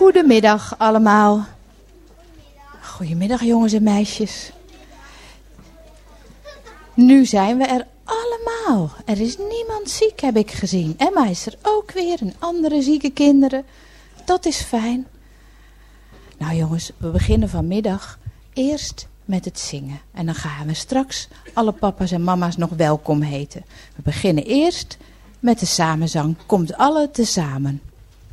Goedemiddag allemaal. Goedemiddag jongens en meisjes. Nu zijn we er allemaal. Er is niemand ziek, heb ik gezien. Emma is er ook weer en andere zieke kinderen. Dat is fijn. Nou jongens, we beginnen vanmiddag eerst met het zingen. En dan gaan we straks alle papa's en mama's nog welkom heten. We beginnen eerst met de samenzang. Komt alle tezamen.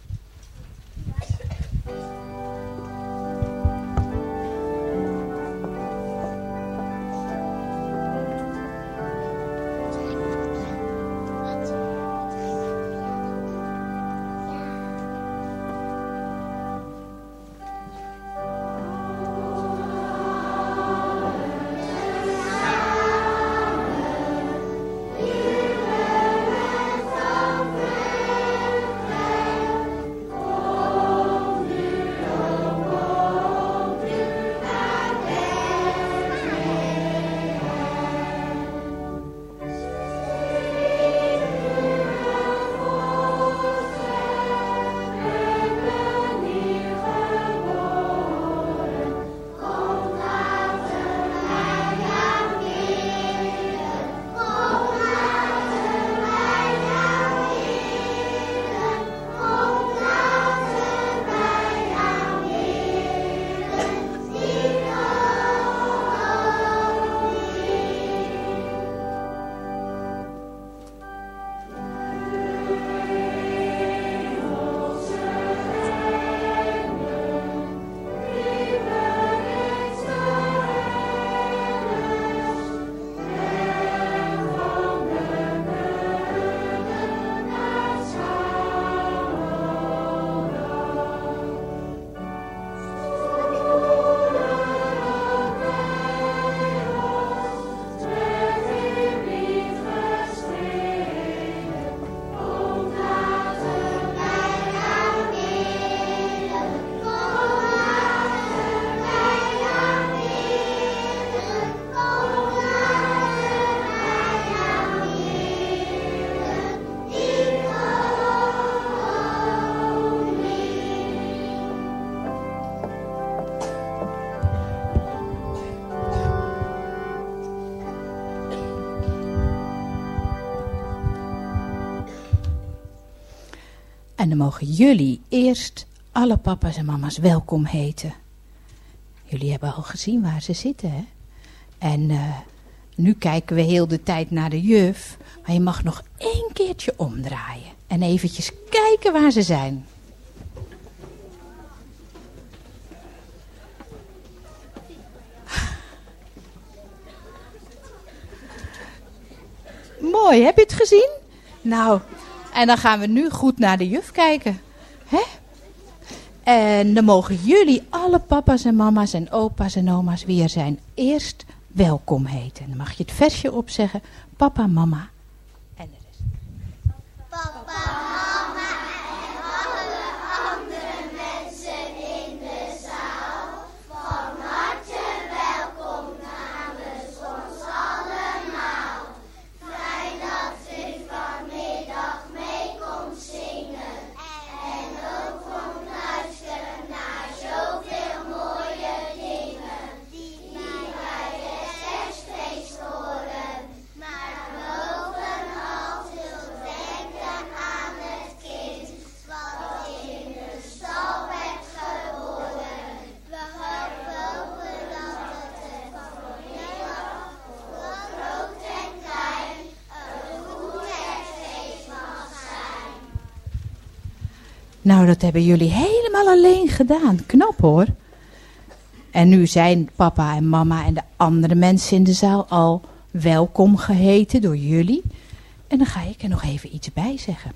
En dan mogen jullie eerst alle papa's en mama's welkom heten. Jullie hebben al gezien waar ze zitten, hè? En nu kijken we heel de tijd naar de juf. Maar je mag nog 1 keertje omdraaien. En eventjes kijken waar ze zijn. Mooi, heb je het gezien? Nou, en dan gaan we nu goed naar de juf kijken. Hè? En dan mogen jullie alle papa's en mama's en opa's en oma's weer zijn eerst welkom heten. En dan mag je het versje opzeggen. Papa, mama en de rest. Papa, mama en alle andere mensen in de zaal. Van harte welkom namens ons allemaal. Fijn dat u vanmiddag mee komt zingen. En ook komt luisteren naar zoveel mooie dingen. Die bij het kerstfeest horen. Maar bovenal zult denken aan het kind. Wat in de stal werd geboren. We hopen dat het vanmiddag voor groot en klein een goed kerstfeest mag zijn. Nou, dat hebben jullie helemaal alleen gedaan. Knap hoor. En nu zijn papa en mama en de andere mensen in de zaal al welkom geheten door jullie. En dan ga ik er nog even iets bij zeggen.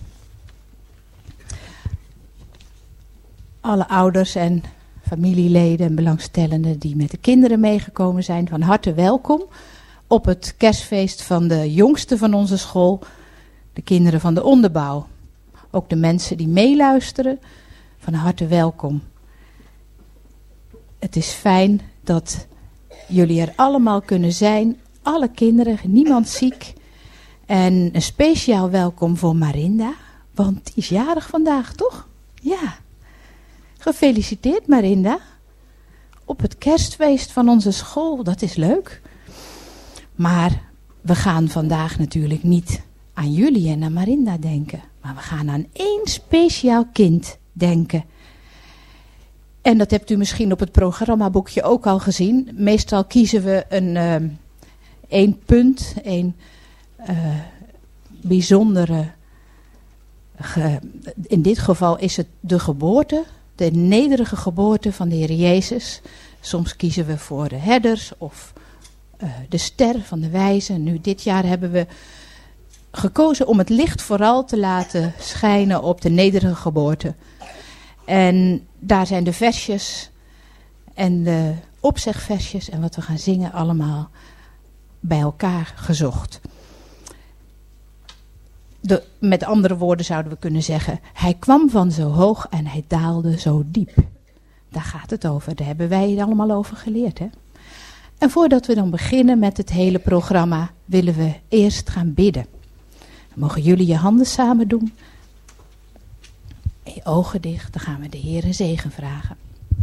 Alle ouders en familieleden en belangstellenden die met de kinderen meegekomen zijn, van harte welkom op het kerstfeest van de jongste van onze school, de kinderen van de onderbouw. Ook de mensen die meeluisteren, van harte welkom. Het is fijn dat jullie er allemaal kunnen zijn. Alle kinderen, niemand ziek. En een speciaal welkom voor Marinda. Want die is jarig vandaag, toch? Ja. Gefeliciteerd Marinda. Op het kerstfeest van onze school, dat is leuk. Maar we gaan vandaag natuurlijk niet aan jullie en aan Marinda denken. Maar we gaan aan één speciaal kind denken. En dat hebt u misschien op het programmaboekje ook al gezien. Meestal kiezen we één punt, één bijzondere... in dit geval is het de geboorte, de nederige geboorte van de Heer Jezus. Soms kiezen we voor de herders of de ster van de wijzen. Nu, dit jaar hebben we gekozen om het licht vooral te laten schijnen op de nederige geboorte. En daar zijn de versjes en de opzegversjes en wat we gaan zingen allemaal bij elkaar gezocht. Met andere woorden zouden we kunnen zeggen, hij kwam van zo hoog en hij daalde zo diep. Daar gaat het over, daar hebben wij het allemaal over geleerd. Hè? En voordat we dan beginnen met het hele programma, willen we eerst gaan bidden. Dan mogen jullie je handen samen doen. En je ogen dicht, dan gaan we de Heer een zegen vragen.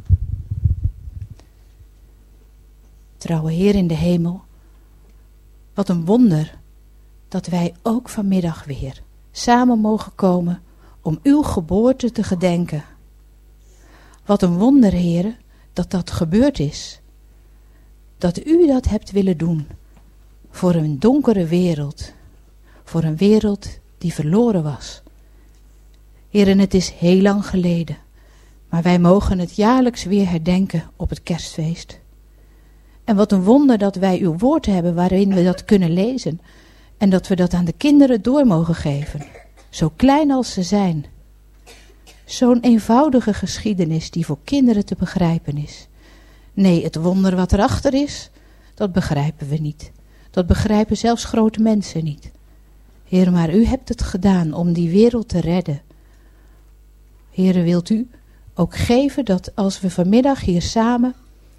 Trouwe Heer in de hemel, wat een wonder dat wij ook vanmiddag weer samen mogen komen om uw geboorte te gedenken. Wat een wonder, Heere, dat dat gebeurd is. Dat u dat hebt willen doen voor een donkere wereld. Voor een wereld die verloren was. Heere, het is heel lang geleden. Maar wij mogen het jaarlijks weer herdenken op het kerstfeest. En wat een wonder dat wij uw woord hebben waarin we dat kunnen lezen. En dat we dat aan de kinderen door mogen geven. Zo klein als ze zijn. Zo'n eenvoudige geschiedenis die voor kinderen te begrijpen is. Nee, het wonder wat erachter is, dat begrijpen we niet. Dat begrijpen zelfs grote mensen niet. Heer, maar u hebt het gedaan om die wereld te redden. Heer, wilt u ook geven dat als we vanmiddag hier samen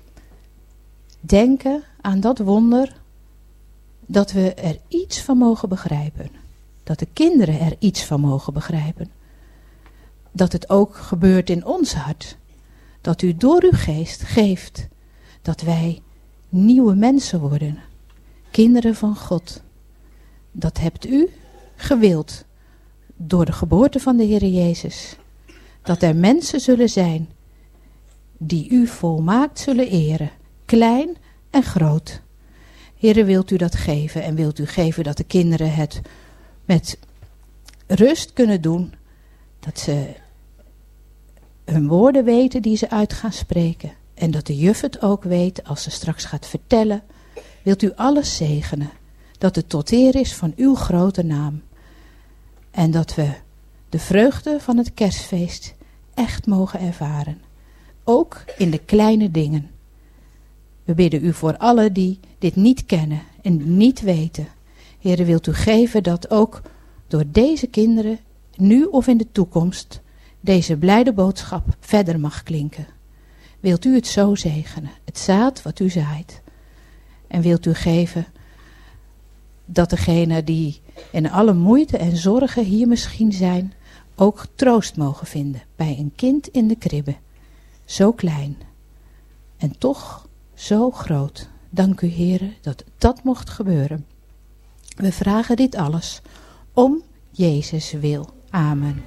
denken aan dat wonder, dat we er iets van mogen begrijpen. Dat de kinderen er iets van mogen begrijpen. Dat het ook gebeurt in ons hart. Dat u door uw geest geeft dat wij nieuwe mensen worden. Kinderen van God. Dat hebt u gewild door de geboorte van de Heer Jezus. Dat er mensen zullen zijn die u volmaakt zullen eren. Klein en groot. Heere, wilt u dat geven en wilt u geven dat de kinderen het met rust kunnen doen. Dat ze hun woorden weten die ze uit gaan spreken. En dat de juf het ook weet als ze straks gaat vertellen. Wilt u alles zegenen. Dat het tot eer is van uw grote naam. En dat we de vreugde van het kerstfeest echt mogen ervaren. Ook in de kleine dingen. We bidden u voor allen die dit niet kennen en niet weten. Heere, wilt u geven dat ook door deze kinderen, nu of in de toekomst, deze blijde boodschap verder mag klinken. Wilt u het zo zegenen, het zaad wat u zaait. En wilt u geven dat degenen die in alle moeite en zorgen hier misschien zijn, ook troost mogen vinden bij een kind in de kribbe. Zo klein en toch zo groot. Dank u, Heere, dat dat mocht gebeuren. We vragen dit alles om Jezus wil. Amen.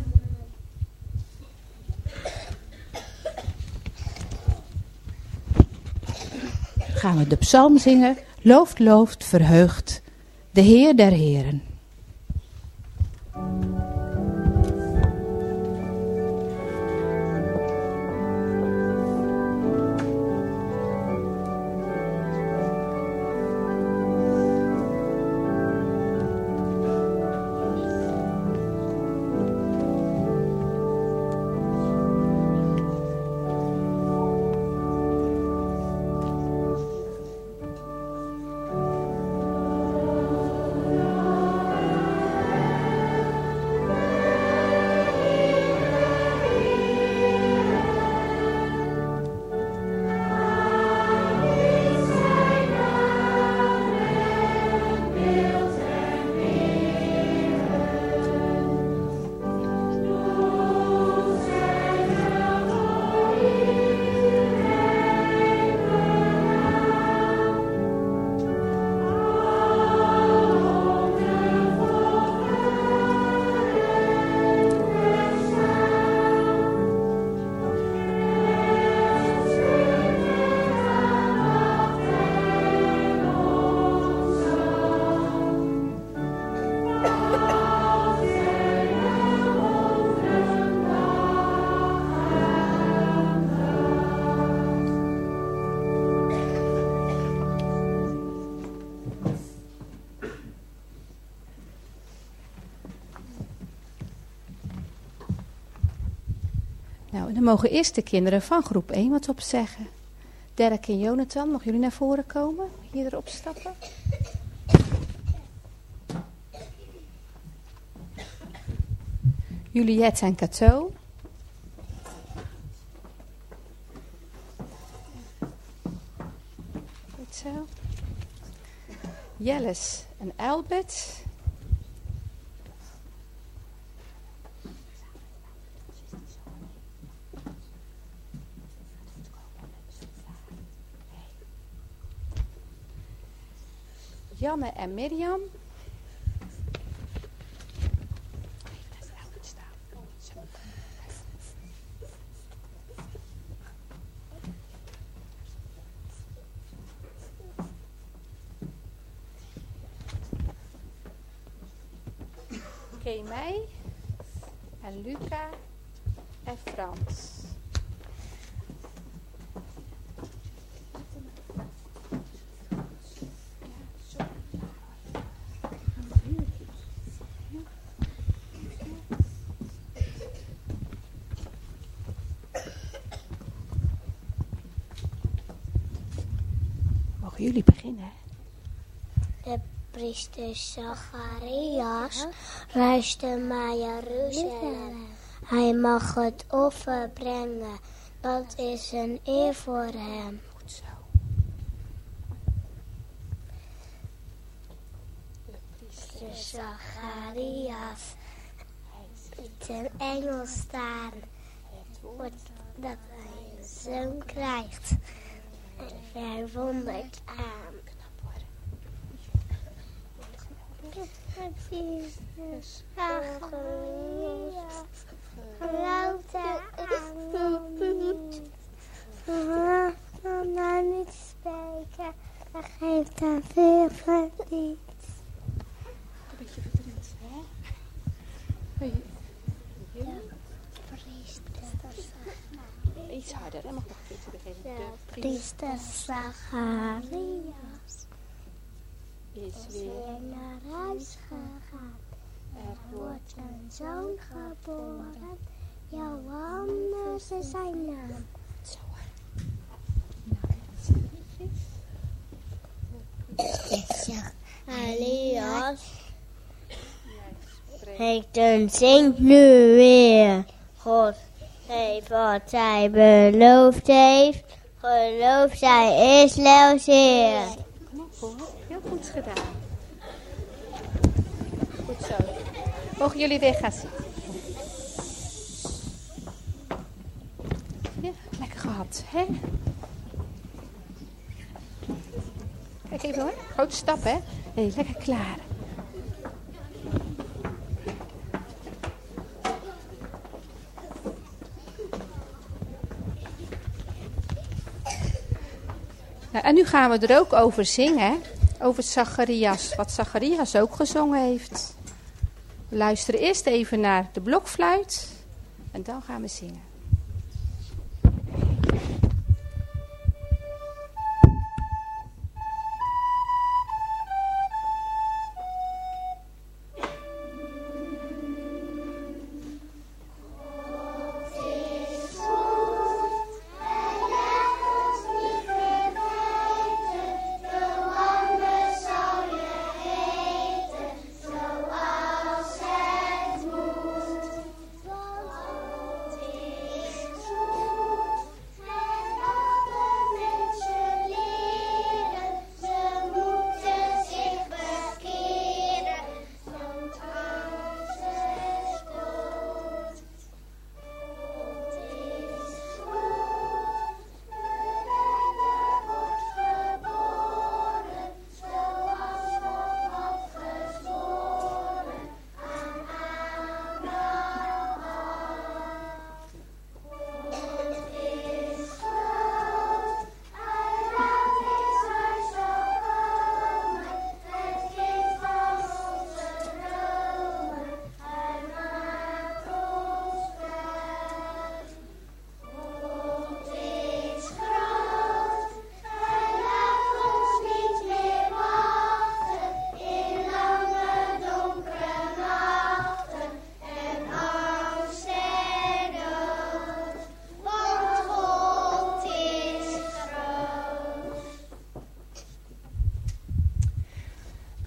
Gaan we de psalm zingen. Looft, looft, verheugt de Heer der Heren. Nou, en dan mogen eerst de kinderen van groep 1 wat op zeggen. Derek en Jonathan, mogen jullie naar voren komen? Hier erop stappen. Juliette en Cato. Goed zo. Jelles en Albert. Janne en Mirjam. Kemij en Luca en Frans. Mogen jullie beginnen? De priester Zacharias reisde naar Jeruzalem. Hij mag het offer brengen. Dat is een eer voor hem. Goed zo. De priester Zacharias liet een engel staan. Het woord dat hij een zoon krijgt. En verwonderd aan. Zacharias geloofde aan niet. Hij kon daar niet spreken. Hij geeft hem veel verdriet. Een beetje verdriet, hè? Iets harder, hè? Mag nog een keer beginnen. De priester Zacharias is weer naar huis gegaan. Er wordt een zoon geboren. Johannes is zijn naam. Zo. Elias heeft en zingt nu weer. God heeft wat hij beloofd heeft. Geloof zij Israël zeer. Knap hoor, heel goed gedaan. Goed zo. Mogen jullie weer gaan zitten? Ja, lekker gehad, hè? Kijk even hoor, grote stap hè? Hé, lekker klaar. Nou, en nu gaan we er ook over zingen, over Zacharias, wat Zacharias ook gezongen heeft. We luisteren eerst even naar de blokfluit en dan gaan we zingen. Zoals het moet.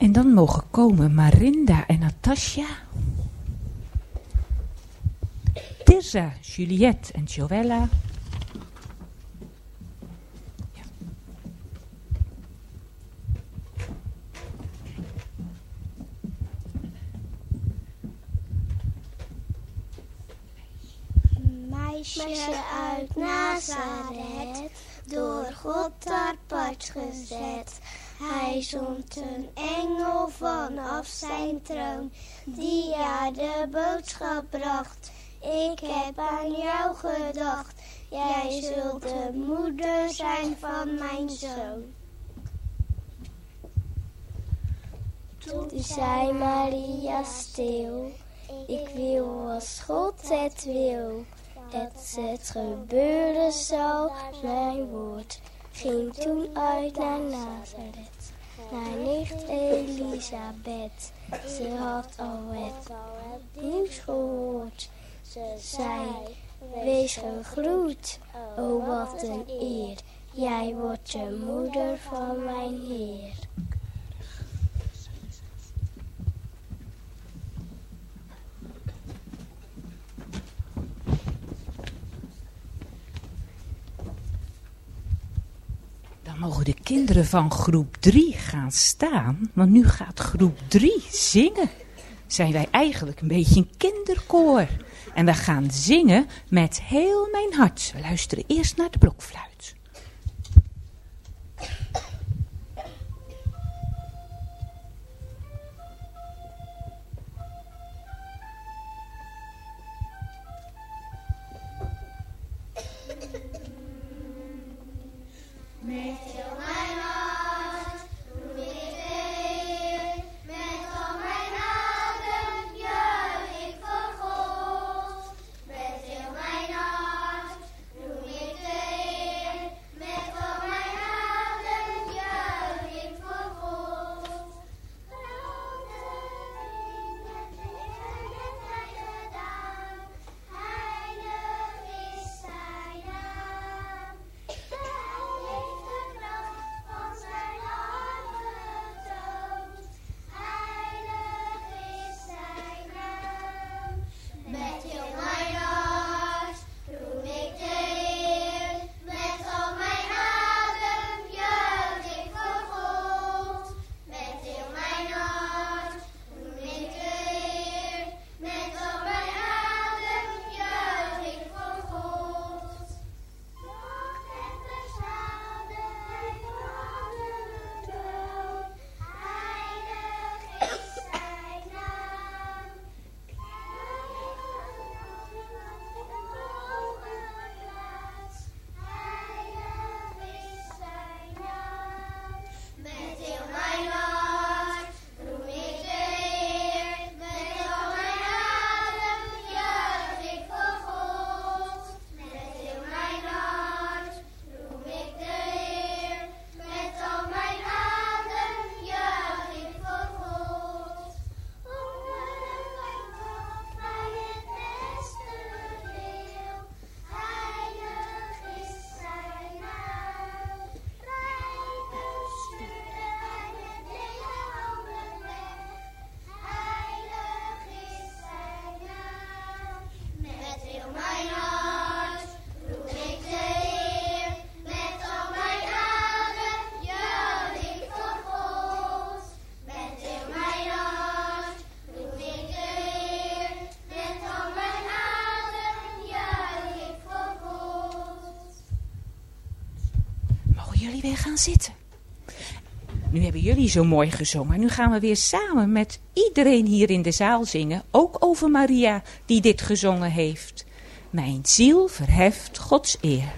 En dan mogen komen Marinda en Natasja, Tirza, Juliette en Joella. Ja. Meisje uit Nazareth, door God apart gezet. Hij zond een engel vanaf zijn troon, die haar de boodschap bracht. Ik heb aan jou gedacht, jij zult de moeder zijn van mijn zoon. Toen zei Maria stil, ik wil als God het wil. Het gebeuren zal, mijn woord ging toen uit naar Nazareth, naar nicht Elisabeth. Ze had al het nieuws gehoord. Ze zei, wees gegroet, oh wat een eer, jij wordt de moeder van mijn Heer. Dan mogen de kinderen van groep 3 gaan staan, want nu gaat groep 3 zingen. Zijn wij eigenlijk een beetje een kinderkoor. En we gaan zingen met heel mijn hart. We luisteren eerst naar de blokfluit. Gaan zitten. Nu hebben jullie zo mooi gezongen. Nu gaan we weer samen met iedereen hier in de zaal zingen. Ook over Maria die dit gezongen heeft. Mijn ziel verheft Gods eer.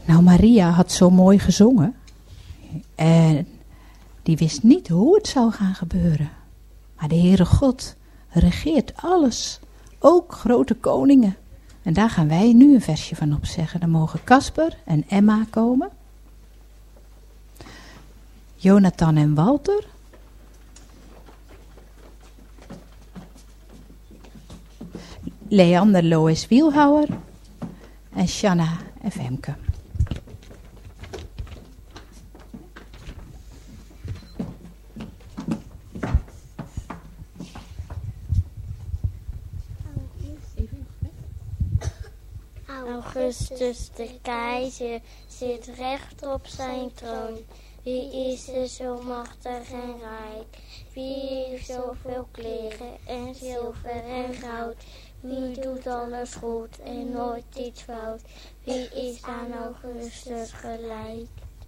Nou, Maria had zo mooi gezongen. En die wist niet hoe het zou gaan gebeuren. Maar de Heere God regeert alles. Ook grote koningen. En daar gaan wij nu een versje van opzeggen. Dan mogen Casper en Emma komen. Jonathan en Walter. Leander, Lois, Wielhouwer. En Shanna en Femke. Augustus de keizer zit recht op zijn troon. Wie is er zo machtig en rijk? Wie heeft zoveel kleren en zilver en goud? Wie doet alles goed en nooit iets fout? Wie is aan Augustus gelijk?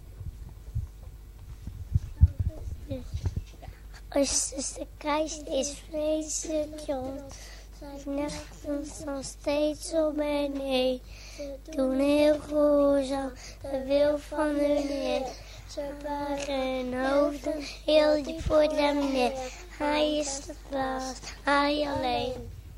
Augustus de keizer is vreselijk jong. Zijn nechten staan steeds op en neer. Doen heel gehoorzaam de wil van hun Heer. Ze buigen hun hoofden heel diep voor hem neer. Hij is de baas, hij alleen.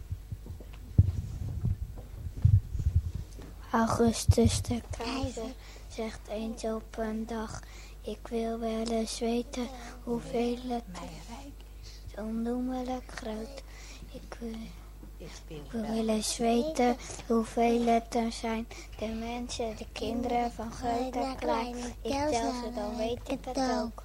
Augustus de keizer zegt eens op een dag: ik wil wel eens weten hoeveel het rijk is, onnoemelijk groot. Ik wil eens weten hoeveel het er zijn. De mensen, de kinderen, van groot en klein. Ik tel ze, dan weet ik het ook.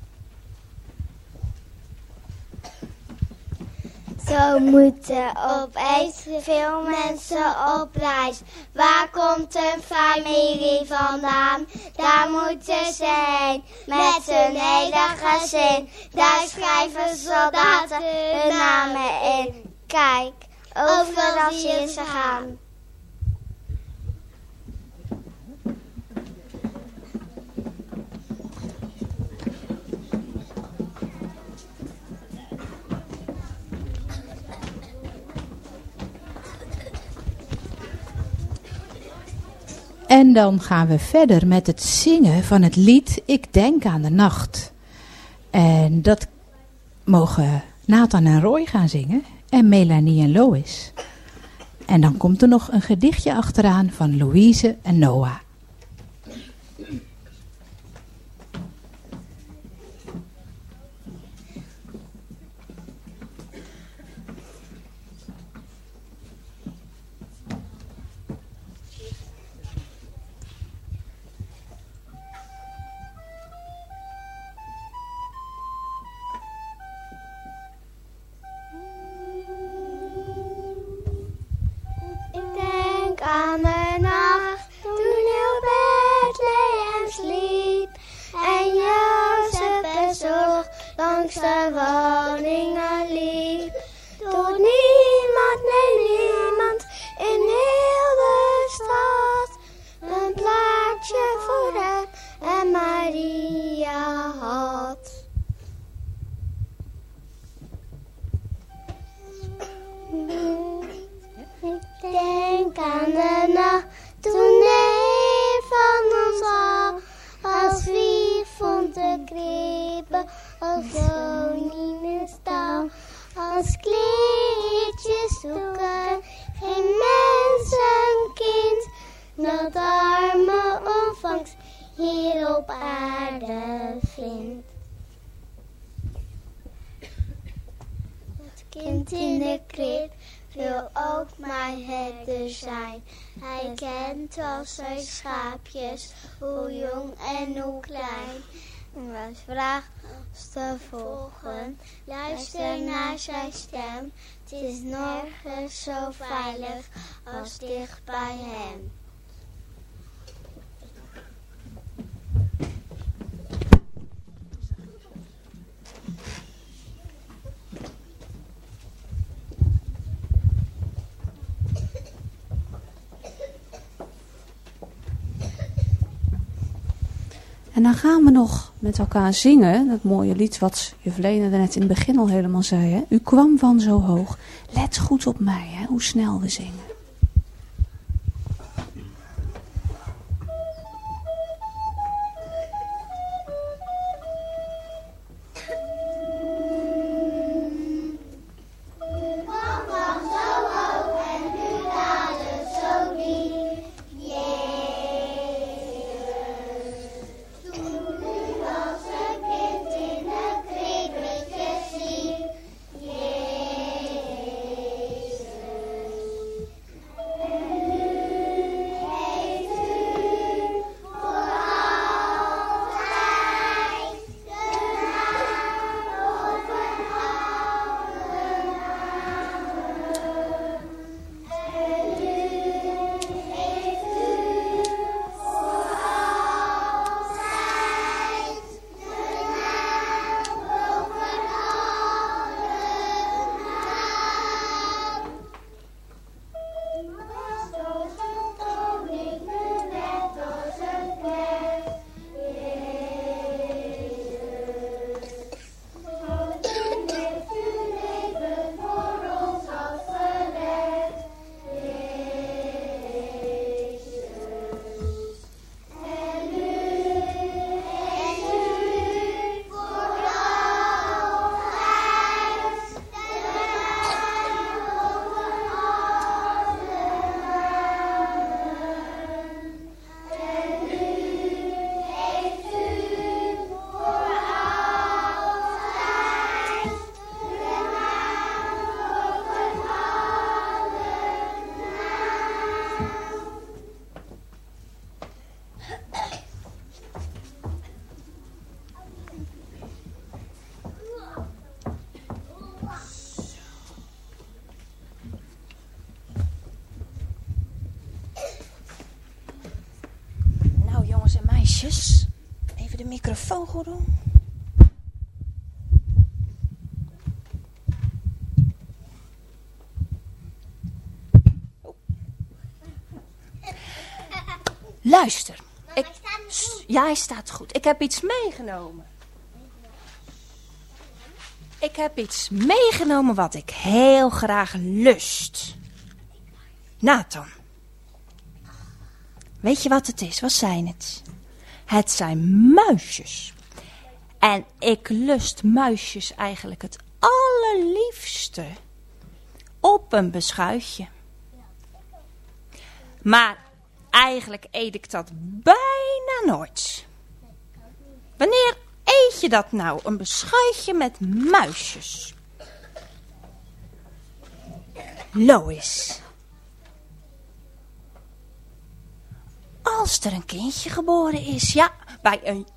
Zo moeten opeens veel mensen op reis. Waar komt een familie vandaan? Daar moeten ze heen, met hun hele gezin. Daar schrijven soldaten hun namen in. Kijk, overal zien ze gaan. En dan gaan we verder met het zingen van het lied Ik denk aan de nacht. En dat mogen Nathan en Roy gaan zingen. En Melanie en Lois. En dan komt er nog een gedichtje achteraan van Louise en Noah. Aan de nacht, toen heel Bethlehem sliep en Jozef bezocht langs de woningen liep. Toen niemand, nee niemand in heel de stad een plaatsje voor hem en Maria had. Ik denk aan de nacht toen een van ons al als wie vond de krippen als woning in stal. Als kleedjes zoeken, geen mensenkind, dat arme ontvangst hier op aarde vindt. Het kind in de krib wil ook mijn herder zijn. Hij kent wel zijn schaapjes, hoe jong en hoe klein. En wat vraagt ons te volgen, luister naar zijn stem. Het is nergens zo veilig als dicht bij hem. En dan gaan we nog met elkaar zingen, dat mooie lied wat Juflene net in het begin al helemaal zei. Hè? U kwam van zo hoog. Let goed op mij, hè? Hoe snel we zingen. microfoon goed doen. Luister. Ja, hij staat goed. Ik heb iets meegenomen. Ik heb iets meegenomen wat ik heel graag lust. Nathan. Weet je wat het is? Wat zijn het? Het zijn muisjes. En ik lust muisjes eigenlijk het allerliefste op een beschuitje. Maar eigenlijk eet ik dat bijna nooit. Wanneer eet je dat nou? Een beschuitje met muisjes. Lois. Als er een kindje geboren is, ja, bij een...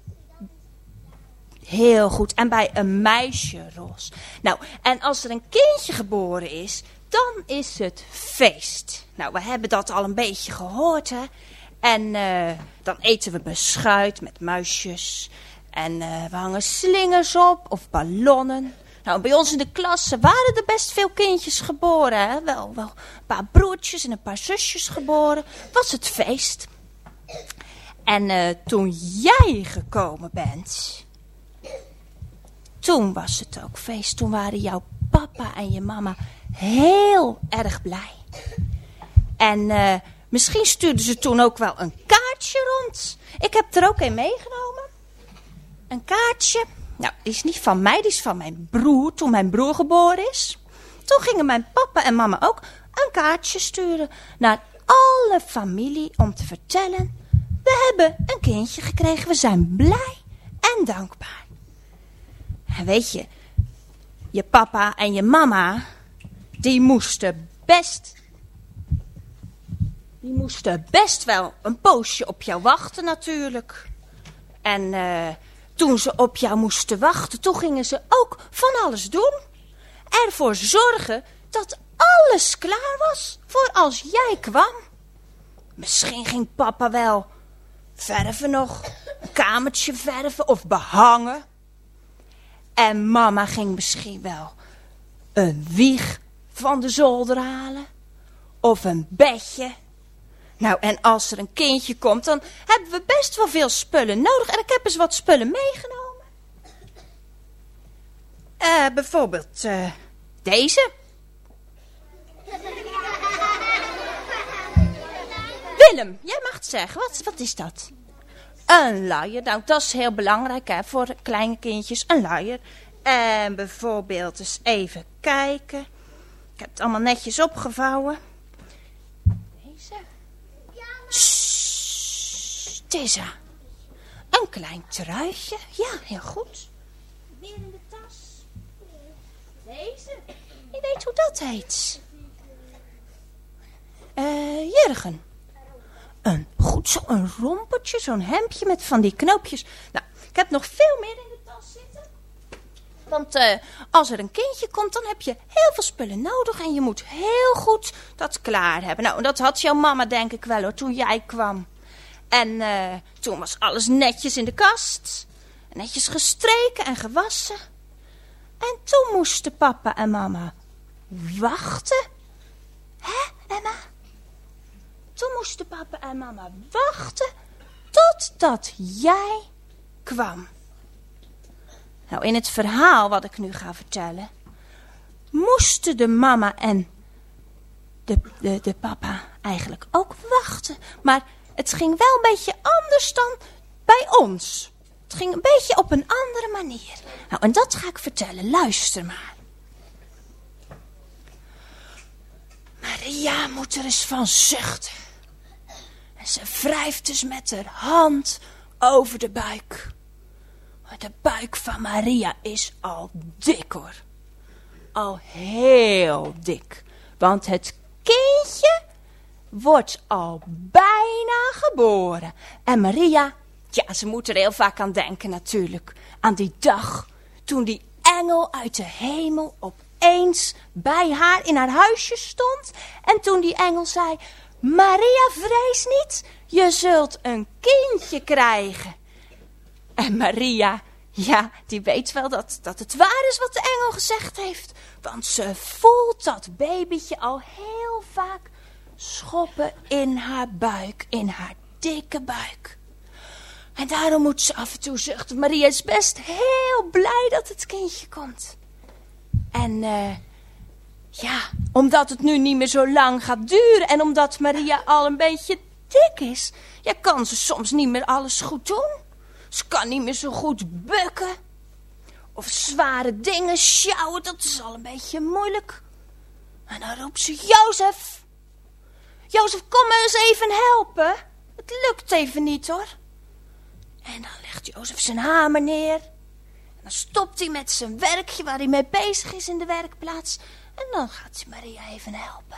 Heel goed, en bij een meisje, Ros. Nou, en als er een kindje geboren is, dan is het feest. Nou, we hebben dat al een beetje gehoord, hè. En dan eten we beschuit met muisjes. En we hangen slingers op of ballonnen. Nou, bij ons in de klas waren er best veel kindjes geboren, hè. Wel een paar broertjes en een paar zusjes geboren. Was het feest. En toen jij gekomen bent, toen was het ook feest. Toen waren jouw papa en je mama heel erg blij. En misschien stuurden ze toen ook wel een kaartje rond. Ik heb er ook een meegenomen. Een kaartje. Nou, die is niet van mij, die is van mijn broer. Toen mijn broer geboren is. Toen gingen mijn papa en mama ook een kaartje sturen naar alle familie om te vertellen: we hebben een kindje gekregen, we zijn blij en dankbaar. En weet je, je papa en je mama, die moesten best wel een poosje op jou wachten natuurlijk. En toen ze op jou moesten wachten, toen gingen ze ook van alles doen. Ervoor zorgen dat alles klaar was voor als jij kwam. Misschien ging papa wel verven nog, een kamertje verven of behangen. En mama ging misschien wel een wieg van de zolder halen. Of een bedje. Nou, en als er een kindje komt, dan hebben we best wel veel spullen nodig. En ik heb eens wat spullen meegenomen. Bijvoorbeeld deze. Willem, jij mag het zeggen. Wat is dat? Een luier. Nou, dat is heel belangrijk, hè, voor kleine kindjes. Een luier. En bijvoorbeeld eens even kijken. Ik heb het allemaal netjes opgevouwen. Deze. Sssst, Tissa. Een klein truitje. Ja, heel goed. Weer in de tas. Deze. Je weet hoe dat heet. Jurgen. Zo'n rompertje, zo'n hemdje met van die knoopjes. Nou, ik heb nog veel meer in de tas zitten. Want als er een kindje komt, dan heb je heel veel spullen nodig. En je moet heel goed dat klaar hebben. Nou, dat had jouw mama denk ik wel hoor, toen jij kwam. En toen was alles netjes in de kast. Netjes gestreken en gewassen. En toen moesten papa en mama wachten. Hè, Emma? Toen moesten papa en mama wachten totdat jij kwam. Nou, in het verhaal wat ik nu ga vertellen, moesten de mama en de papa eigenlijk ook wachten. Maar het ging wel een beetje anders dan bij ons. Het ging een beetje op een andere manier. Nou, en dat ga ik vertellen. Luister maar. Maria moet er eens van zuchten. En ze wrijft dus met haar hand over de buik. Maar de buik van Maria is al dik hoor. Al heel dik. Want het kindje wordt al bijna geboren. En Maria, ja, ze moet er heel vaak aan denken natuurlijk. Aan die dag toen die engel uit de hemel opeens bij haar in haar huisje stond. En toen die engel zei: Maria, vrees niet, je zult een kindje krijgen. En Maria, ja, die weet wel dat het waar is wat de engel gezegd heeft. Want ze voelt dat babytje al heel vaak schoppen in haar buik, in haar dikke buik. En daarom moet ze af en toe zuchten. Maria is best heel blij dat het kindje komt. En ja, omdat het nu niet meer zo lang gaat duren en omdat Maria al een beetje dik is, ja, kan ze soms niet meer alles goed doen. Ze kan niet meer zo goed bukken of zware dingen sjouwen, dat is al een beetje moeilijk. En dan roept ze, Jozef, Jozef, kom me eens even helpen. Het lukt even niet hoor. En dan legt Jozef zijn hamer neer. En dan stopt hij met zijn werkje waar hij mee bezig is in de werkplaats. En dan gaat hij Maria even helpen.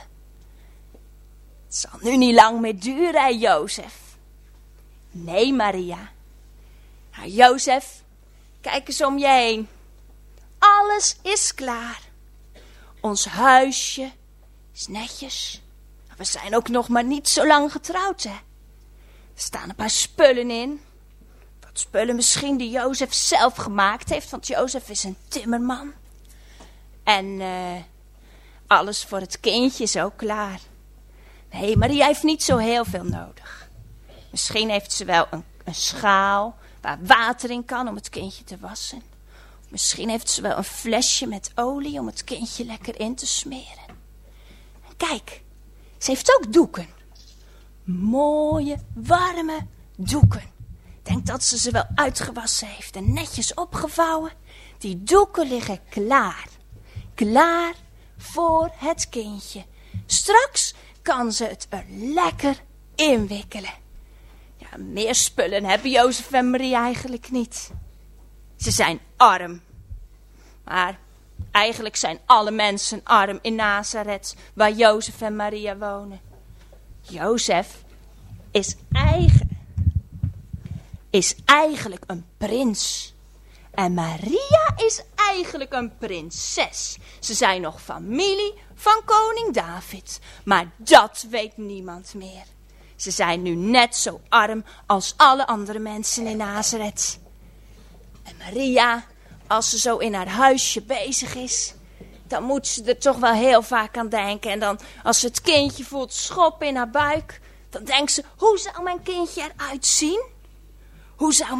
Het zal nu niet lang meer duren, hè, Jozef? Nee, Maria. Nou, Jozef, kijk eens om je heen. Alles is klaar. Ons huisje is netjes. We zijn ook nog maar niet zo lang getrouwd, hè. Er staan een paar spullen in. Wat spullen misschien die Jozef zelf gemaakt heeft, want Jozef is een timmerman. En alles voor het kindje is ook klaar. Nee, Maria heeft niet zo heel veel nodig. Misschien heeft ze wel een schaal waar water in kan om het kindje te wassen. Of misschien heeft ze wel een flesje met olie om het kindje lekker in te smeren. En kijk, ze heeft ook doeken. Mooie, warme doeken. Ik denk dat ze wel uitgewassen heeft en netjes opgevouwen. Die doeken liggen klaar. Klaar voor het kindje. Straks kan ze het er lekker inwikkelen. Ja, meer spullen hebben Jozef en Maria eigenlijk niet. Ze zijn arm. Maar eigenlijk zijn alle mensen arm in Nazareth, waar Jozef en Maria wonen. Jozef is eigenlijk een prins. En Maria is eigenlijk een prinses. Ze zijn nog familie van koning David. Maar dat weet niemand meer. Ze zijn nu net zo arm als alle andere mensen in Nazareth. En Maria, als ze zo in haar huisje bezig is, dan moet ze er toch wel heel vaak aan denken. En dan, als ze het kindje voelt schoppen in haar buik, dan denkt ze, hoe zou mijn kindje eruit zien? Hoe zou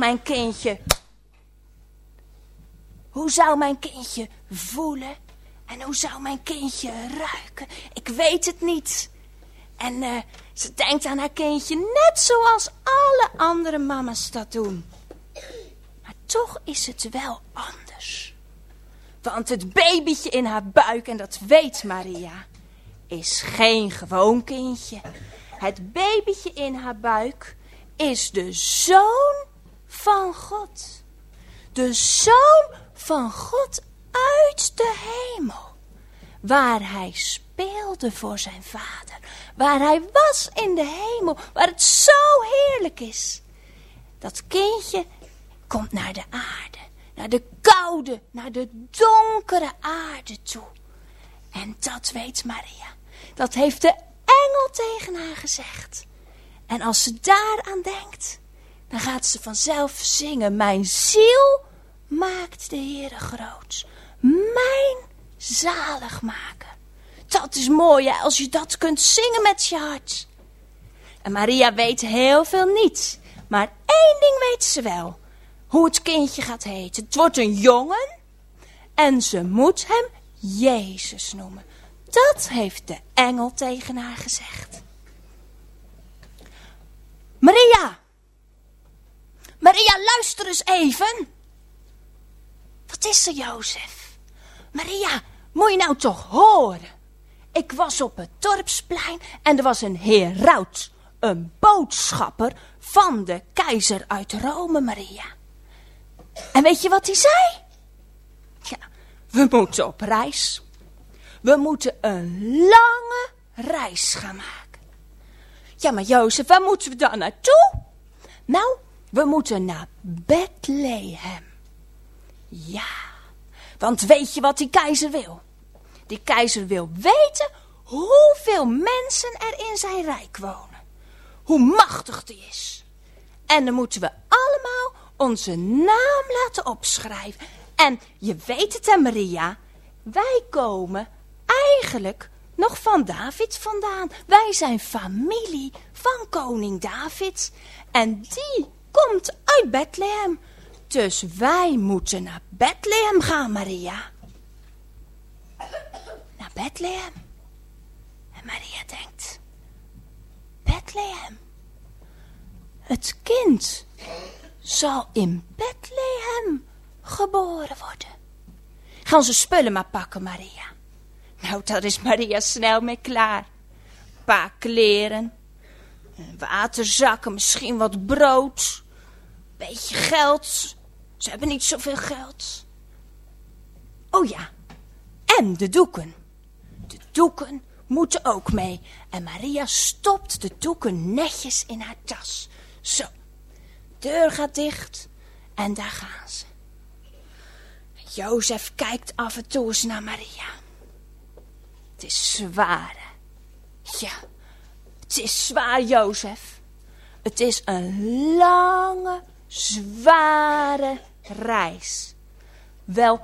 mijn kindje voelen? En hoe zou mijn kindje ruiken? Ik weet het niet. En ze denkt aan haar kindje net zoals alle andere mama's dat doen. Maar toch is het wel anders. Want het babytje in haar buik, en dat weet Maria, is geen gewoon kindje. Het babytje in haar buik is de Zoon van God. De Zoon van God uit de hemel. Waar hij speelde voor zijn vader. Waar hij was in de hemel. Waar het zo heerlijk is. Dat kindje komt naar de aarde. Naar de koude, naar de donkere aarde toe. En dat weet Maria. Dat heeft de engel tegen haar gezegd. En als ze daaraan denkt, dan gaat ze vanzelf zingen. Mijn ziel maakt de Heere groot. Mijn zaligmaker. Dat is mooi, hè, als je dat kunt zingen met je hart. En Maria weet heel veel niet. Maar één ding weet ze wel. Hoe het kindje gaat heten. Het wordt een jongen. En ze moet hem Jezus noemen. Dat heeft de engel tegen haar gezegd. Maria! Maria, luister eens even. Wat is er, Jozef? Maria, moet je nou toch horen? Ik was op het dorpsplein en er was een heraut, een boodschapper van de keizer uit Rome, Maria. En weet je wat hij zei? Ja, we moeten op reis. We moeten een lange reis gaan maken. Ja, maar Jozef, waar moeten we dan naartoe? Nou, we moeten naar Bethlehem. Ja, want weet je wat die keizer wil? Die keizer wil weten hoeveel mensen er in zijn rijk wonen. Hoe machtig die is. En dan moeten we allemaal onze naam laten opschrijven. En je weet het, hè, Maria, wij komen eigenlijk nog van David vandaan. Wij zijn familie van koning David. En die komt uit Bethlehem. Dus wij moeten naar Bethlehem gaan, Maria. Naar Bethlehem. En Maria denkt, Bethlehem. Het kind zal in Bethlehem geboren worden. Ga onze spullen maar pakken, Maria. Nou, daar is Maria snel mee klaar. Een paar kleren, een waterzak, misschien wat brood, een beetje geld. Ze hebben niet zoveel geld. Oh ja, en de doeken. De doeken moeten ook mee. En Maria stopt de doeken netjes in haar tas. Zo, de deur gaat dicht en daar gaan ze. Jozef kijkt af en toe eens naar Maria. Het is zwaar, hè? Ja, het is zwaar, Jozef. Het is een lange, zware reis. Wel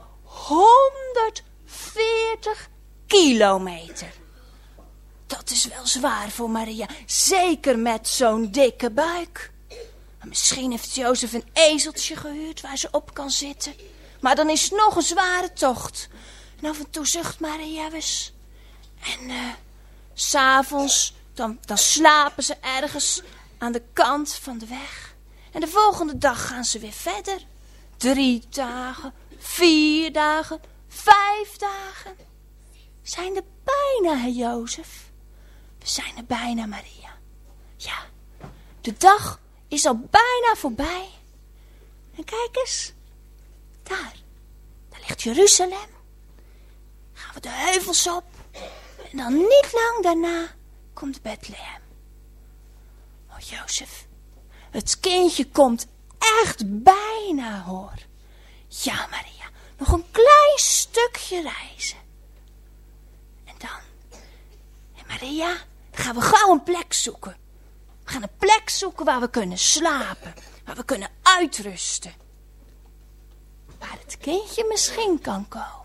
140 kilometer. Dat is wel zwaar voor Maria. Zeker met zo'n dikke buik. Misschien heeft Jozef een ezeltje gehuurd waar ze op kan zitten. Maar dan is het nog een zware tocht. En af en toe zucht Maria eens. En 's'avonds dan slapen ze ergens aan de kant van de weg. En de volgende dag gaan ze weer verder. 3 dagen, 4 dagen, 5 dagen. We zijn er bijna, hè, Jozef? We zijn er bijna, Maria. Ja, de dag is al bijna voorbij. En kijk eens. Daar ligt Jeruzalem. Gaan we de heuvels op. En dan niet lang daarna komt Bethlehem. Oh, Jozef. Het kindje komt echt bijna, hoor. Ja, Maria. Nog een klein stukje reizen. En dan. En Maria, dan gaan we gauw een plek zoeken. We gaan een plek zoeken waar we kunnen slapen. Waar we kunnen uitrusten. Waar het kindje misschien kan komen.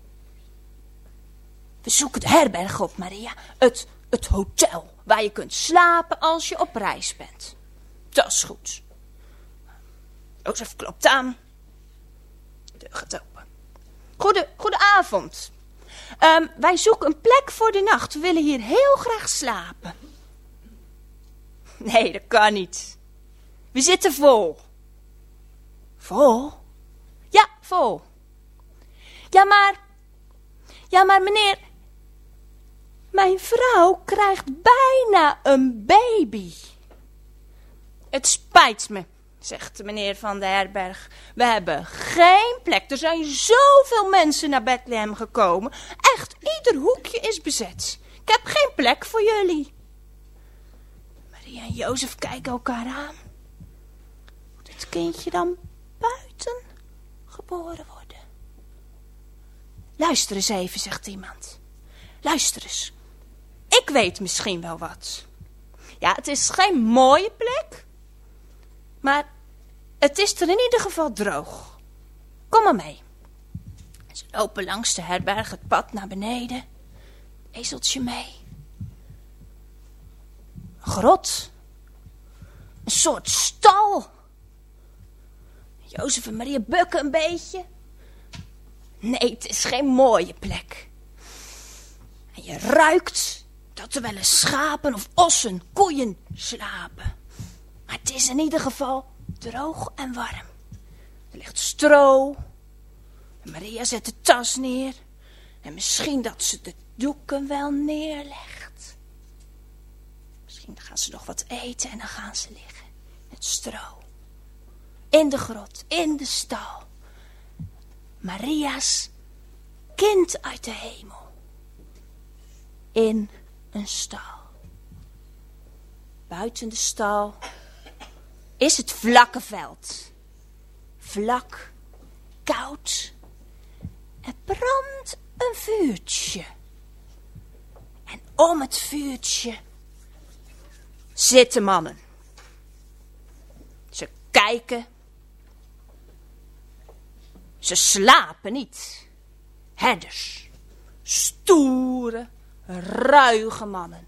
We zoeken de herberg op, Maria. Het hotel waar je kunt slapen als je op reis bent. Dat is goed. Jozef klopt aan. De deur gaat open. Goedenavond. Wij zoeken een plek voor de nacht. We willen hier heel graag slapen. Nee, dat kan niet. We zitten vol. Vol? Ja, vol. Ja, maar meneer, mijn vrouw krijgt bijna een baby. Het spijt me, zegt de meneer van de herberg. We hebben geen plek. Er zijn zoveel mensen naar Bethlehem gekomen. Echt, ieder hoekje is bezet. Ik heb geen plek voor jullie. Maria en Jozef kijken elkaar aan. Moet het kindje dan buiten geboren worden? Luister eens even, zegt iemand. Luister eens. Ik weet misschien wel wat. Ja, het is geen mooie plek. Maar het is er in ieder geval droog. Kom maar mee. Ze lopen langs de herberg het pad naar beneden. Ezeltje mee. Een grot. Een soort stal. Jozef en Maria bukken een beetje. Nee, het is geen mooie plek. En je ruikt dat er wel eens schapen of ossen, koeien slapen. Maar het is in ieder geval droog en warm. Er ligt stro. En Maria zet de tas neer. En misschien dat ze de doeken wel neerlegt. Misschien gaan ze nog wat eten en dan gaan ze liggen. Met stro. In de grot, in de stal. Maria's kind uit de hemel. In een stal. Buiten de stal is het vlakke veld. Vlak, koud. Er brandt een vuurtje. En om het vuurtje zitten mannen. Ze kijken Ze slapen niet. Herders. Stoere, ruige mannen.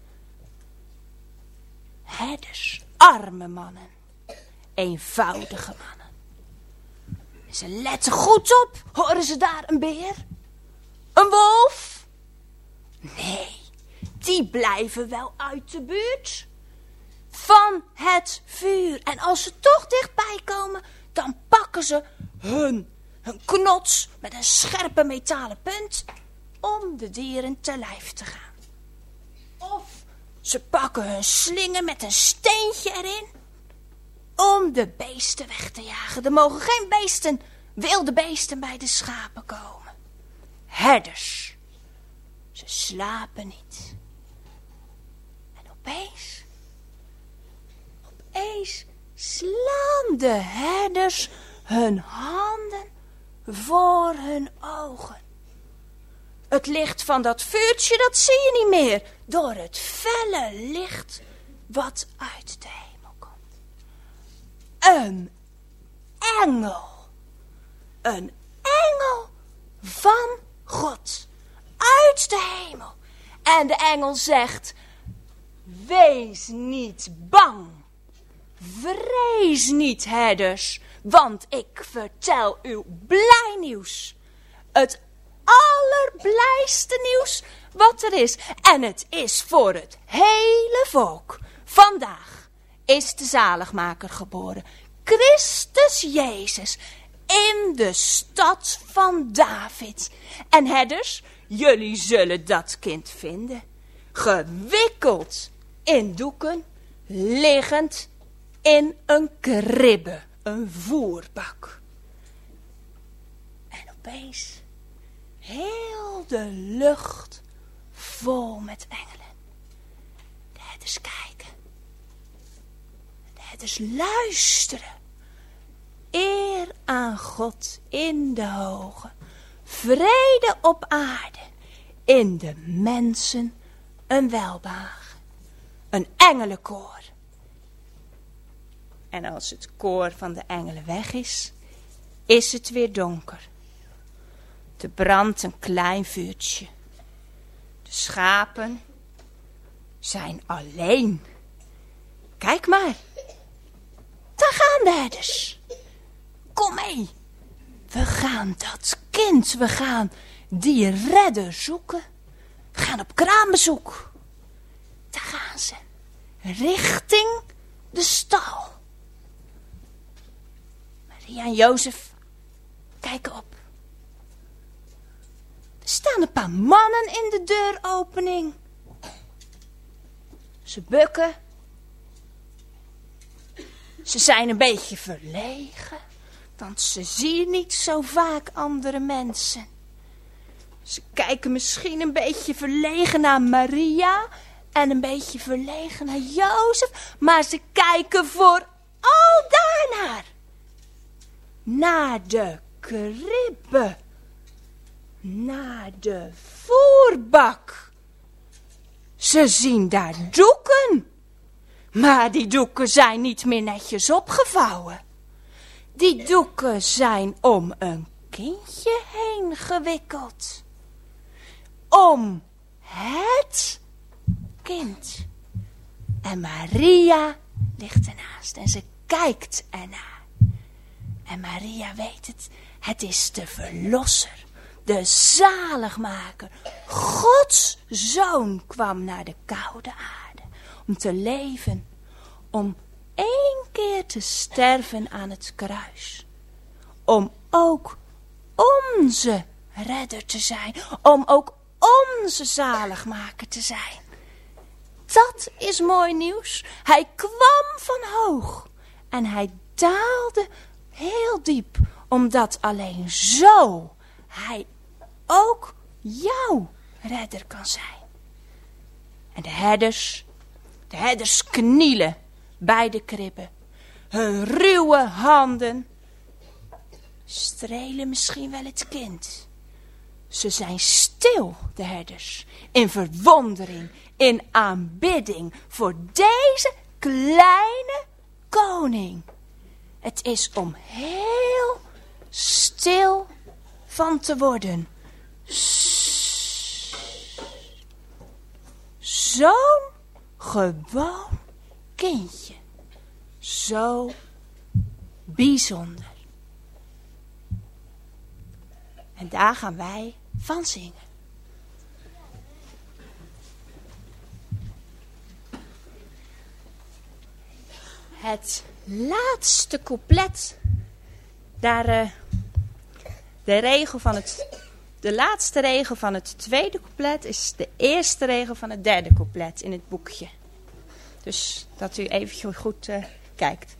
Herders. Arme mannen. Eenvoudige mannen. Ze letten goed op. Horen ze daar een beer? Een wolf? Nee, die blijven wel uit de buurt van het vuur. En als ze toch dichtbij komen, dan pakken ze hun knots met een scherpe metalen punt om de dieren te lijf te gaan. Of ze pakken hun slingen met een steentje erin om de beesten weg te jagen. Er mogen geen wilde beesten bij de schapen komen. Herders, ze slapen niet. En opeens slaan de herders hun handen voor hun ogen. Het licht van dat vuurtje, dat zie je niet meer, door het felle licht wat uit de hemel komt. Een engel. Een engel van God. Uit de hemel. En de engel zegt: wees niet bang. Vrees niet, herders, want ik vertel u blij nieuws. Het allerblijste nieuws wat er is. En het is voor het hele volk. Vandaag is de zaligmaker geboren. Christus Jezus. In de stad van David. En herders, jullie zullen dat kind vinden. Gewikkeld in doeken. Liggend in een kribbe. Een voerbak. En opeens heel de lucht vol met engelen. De herders kijken. De herders luisteren. Eer aan God in de hoge. Vrede op aarde. In de mensen een welbehagen. Een engelenkoor. En als het koor van de engelen weg is, is het weer donker. Er brandt een klein vuurtje. De schapen zijn alleen. Kijk maar. Daar gaan de herders. Kom mee. We gaan dat kind, we gaan die redder zoeken. We gaan op kraambezoek. Daar gaan ze. Richting de stal. Maria en Jozef kijken op. Er staan een paar mannen in de deuropening. Ze bukken. Ze zijn een beetje verlegen, want ze zien niet zo vaak andere mensen. Ze kijken misschien een beetje verlegen naar Maria en een beetje verlegen naar Jozef, maar ze kijken vooral daarnaar. Naar de kribbe. Naar de voerbak. Ze zien daar doeken. Maar die doeken zijn niet meer netjes opgevouwen. Die doeken zijn om een kindje heen gewikkeld. Om het kind. En Maria ligt ernaast en ze kijkt ernaar. En Maria weet het, het is de verlosser, de zaligmaker. Gods zoon kwam naar de koude aarde om te leven, om 1 keer te sterven aan het kruis. Om ook onze redder te zijn, om ook onze zaligmaker te zijn. Dat is mooi nieuws. Hij kwam van hoog en hij daalde heel diep, omdat alleen zo hij ook jouw redder kan zijn. En de herders knielen bij de kribbe. Hun ruwe handen strelen misschien wel het kind. Ze zijn stil, de herders, in verwondering, in aanbidding voor deze kleine koning. Het is om heel stil stil van te worden. Zo'n gewoon kindje. Zo bijzonder. En daar gaan wij van zingen. Het laatste couplet. Daar de laatste regel van het tweede couplet is de eerste regel van het derde couplet in het boekje. Dus dat u even goed kijkt.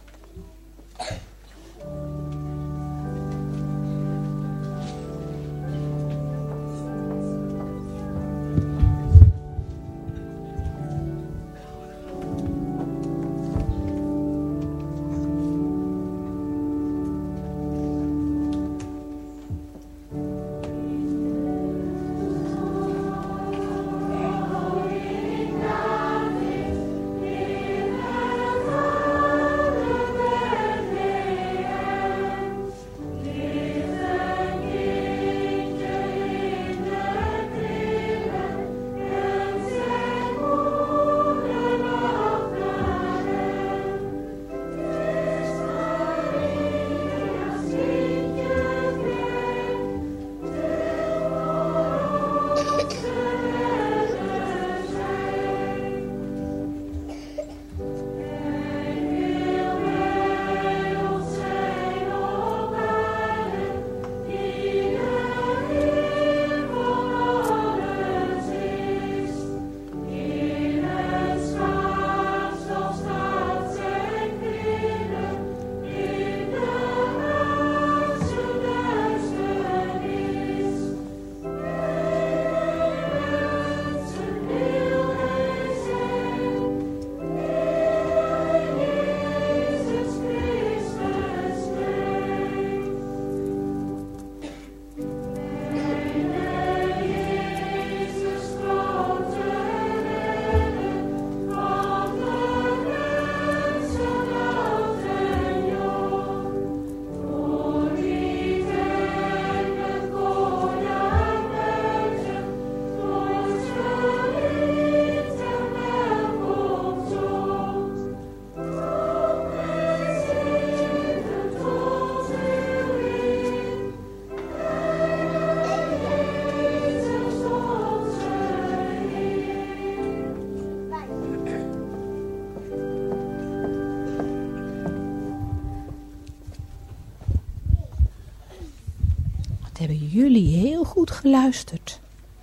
Hebben jullie heel goed geluisterd.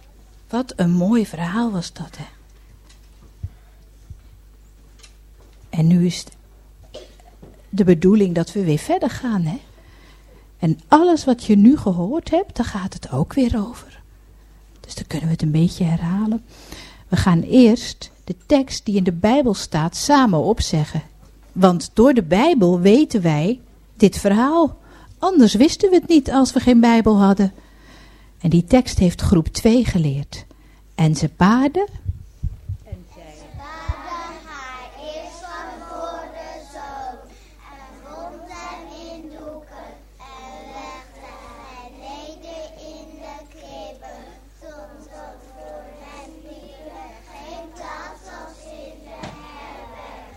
Wat een mooi verhaal was dat, hè? En nu is de bedoeling dat we weer verder gaan, hè? En alles wat je nu gehoord hebt, daar gaat het ook weer over. Dus dan kunnen we het een beetje herhalen. We gaan eerst de tekst die in de Bijbel staat samen opzeggen. Want door de Bijbel weten wij dit verhaal. Anders wisten we het niet als we geen Bijbel hadden. En die tekst heeft groep 2 geleerd. En ze baadden. En zij baadden haar eerstgeboren zoon. En wond hem in doeken. En legde hen neder in de kribben. Tot voor hen vielen geen plaats als in de herberg.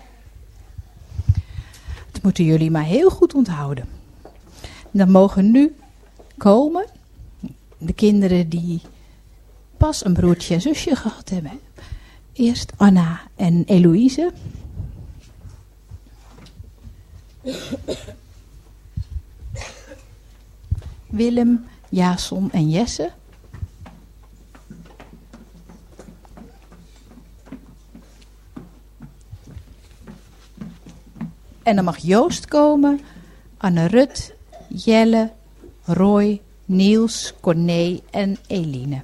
Dat moeten jullie maar heel goed onthouden. Dan mogen nu komen de kinderen die pas een broertje en zusje gehad hebben. Eerst Anna en Eloïse. Willem, Jason en Jesse. En dan mag Joost komen, Anne-Rut, Jelle, Roy, Niels, Corné en Eline.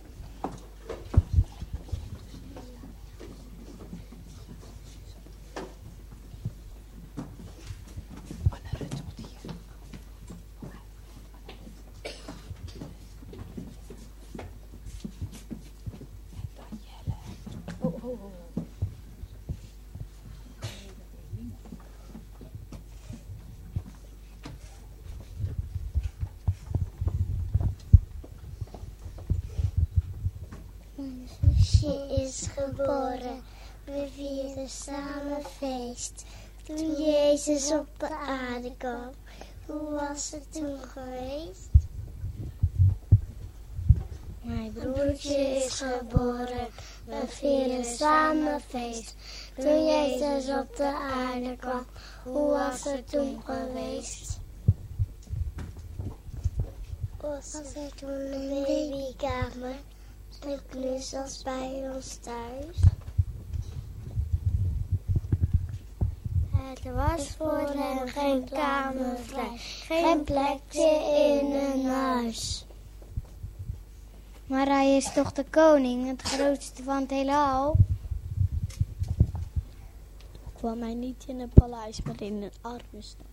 is geboren. We vieren samen feest. Toen Jezus op de aarde kwam, hoe was het toen geweest? Mijn broertje is geboren, we vieren samen feest. Toen Jezus op de aarde kwam, hoe was het toen geweest? Was er toen een babykamer, een klus als bij ons thuis? Het was voor hem geen kamer vrij, geen plekje in een huis. Maar hij is toch de koning, het grootste van het heelal? Kwam hij niet in een paleis, maar in een armenstal.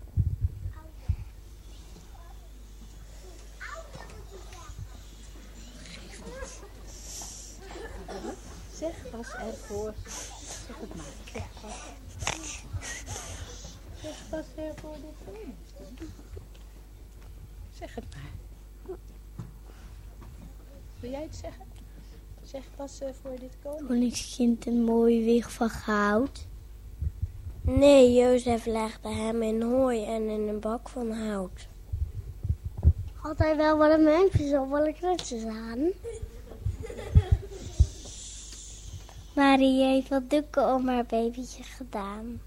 Zeg, was er voor. Zeg het maar. Zeg, was er voor dit koning. Zeg het maar. Wil jij het zeggen? Zeg, was er voor dit koning. Koningskind een mooie wieg van goud. Nee, Jozef legde hem in hooi en in een bak van hout. Had hij wel wat een hemdjes of wat een krutjes aan? Marie heeft wat doeken om haar babytje gedaan.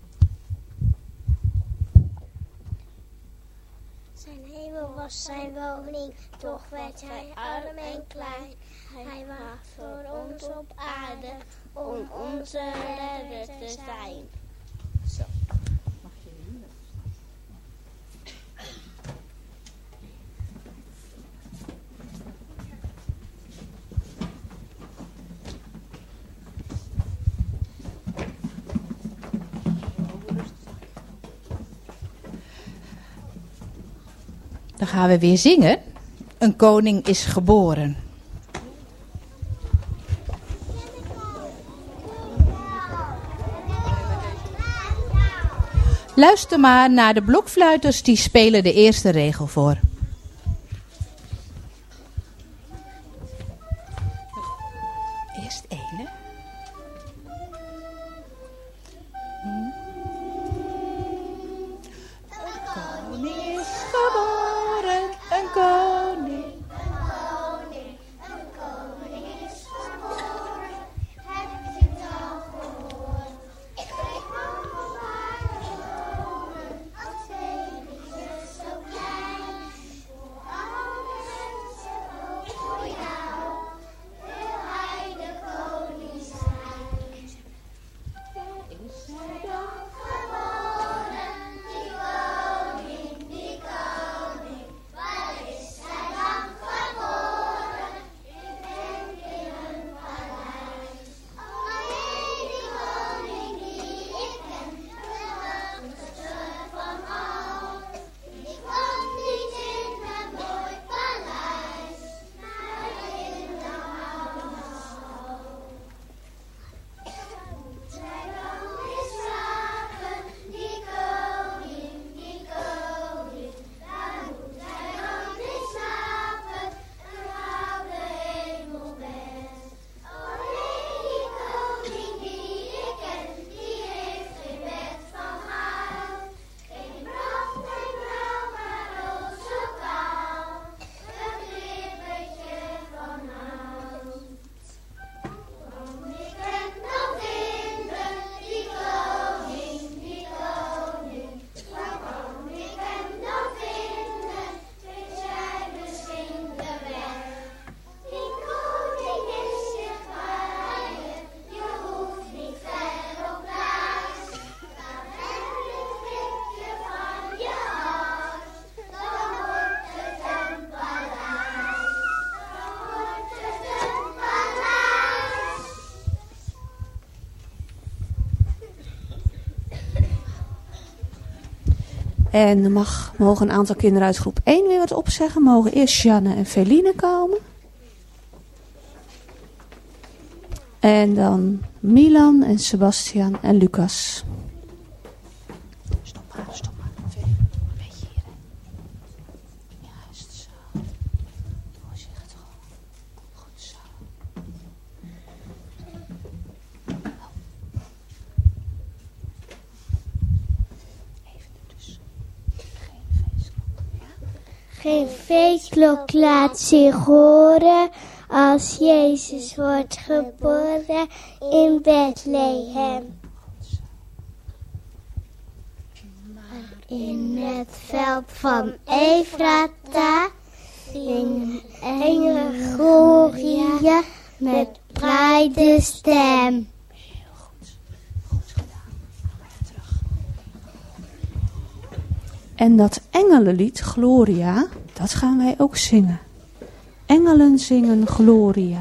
Zijn hemel was zijn woning, toch werd hij arm en klein. Hij wacht voor ons op aarde, om onze redder te zijn. Zo, mag je hier nog Dan gaan we weer zingen. Een koning is geboren. Luister maar naar de blokfluiters, die spelen de eerste regel voor. Eerst één, hè? Een koning is geboren, een koning. En er mogen een aantal kinderen uit groep 1 weer wat opzeggen. Mogen eerst Janne en Feline komen. En dan Milan en Sebastian en Lucas. Stop maar. Feline, een beetje hier. Juist zo. Voorzichtig. Goed zo. Geen feestklok laat zich horen als Jezus wordt geboren in Bethlehem. Maar in het veld van Efrata zingen engelen gloria met blijde stem. En dat engelenlied, Gloria, dat gaan wij ook zingen. Engelen zingen Gloria.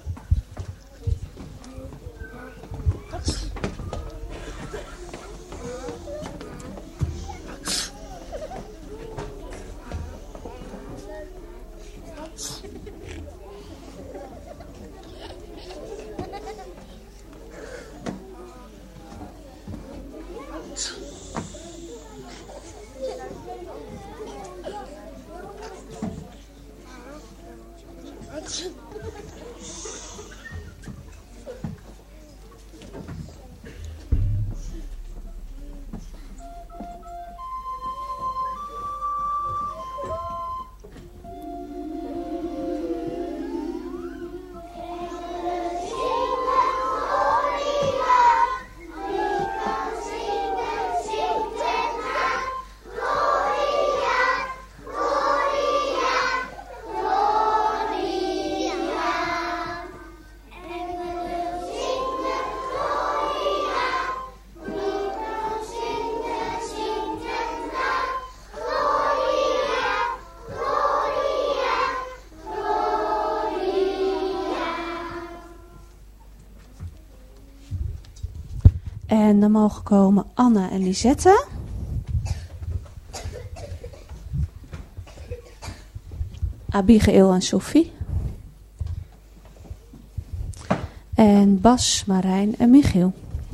En dan mogen komen Anne en Lisette. Abigail en Sophie. En Bas, Marijn en Michiel.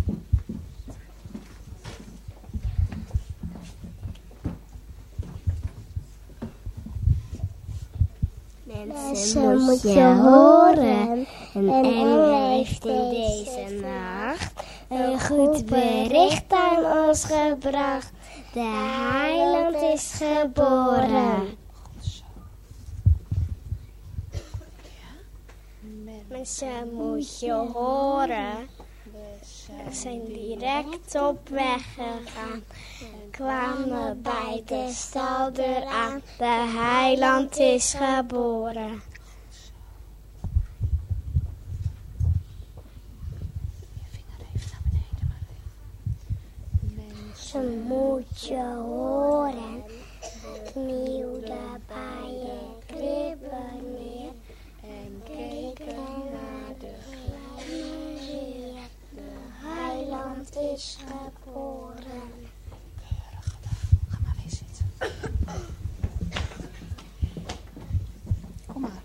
Mensen moet je horen. Een engel heeft in deze nacht een goed bericht aan ons gebracht. De heiland is geboren. Mensen moet je horen. We zijn direct op weg gegaan. Kwamen bij de staldeur aan. De heiland is geboren. Mensen moet je horen. Knielde bij je kribben neer. En keken naar de Heer. De heiland is geboren. Ga maar weer zitten. Kom maar.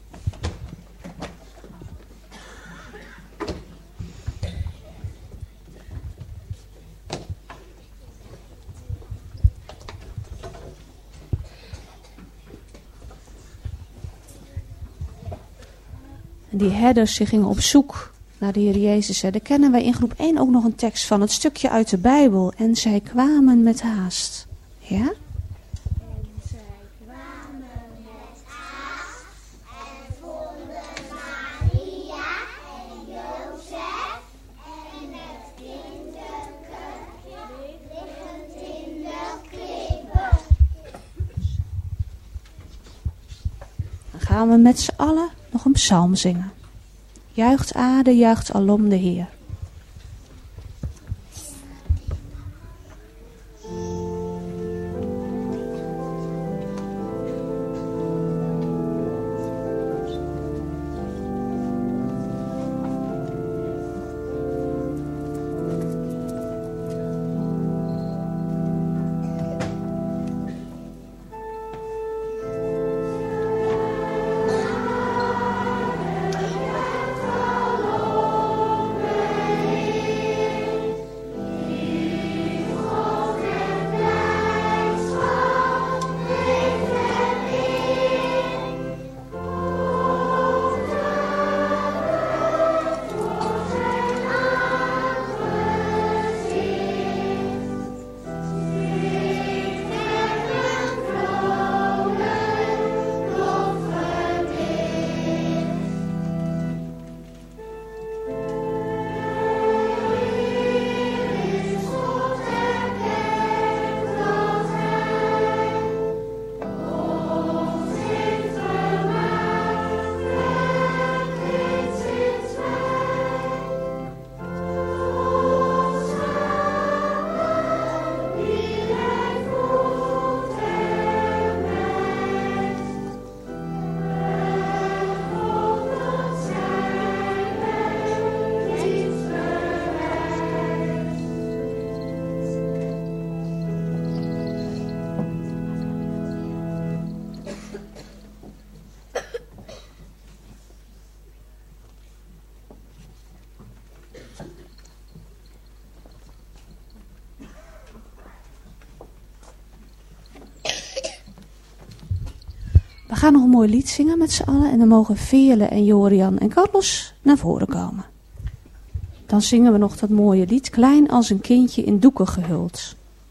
En die herders die gingen op zoek naar de Heer Jezus. Daar kennen wij in groep 1 ook nog een tekst van. Het stukje uit de Bijbel. En zij kwamen met haast. Ja? En zij kwamen met haast en vonden Maria en Jozef en het kinderke liggend in de kribbe. Dan gaan we met z'n allen nog een psalm zingen. Juicht aarde, juicht alom de Heer. We gaan nog een mooi lied zingen met z'n allen. En dan mogen Veerle en Jorian en Carlos naar voren komen. Dan zingen we nog dat mooie lied. Klein als een kindje in doeken gehuld.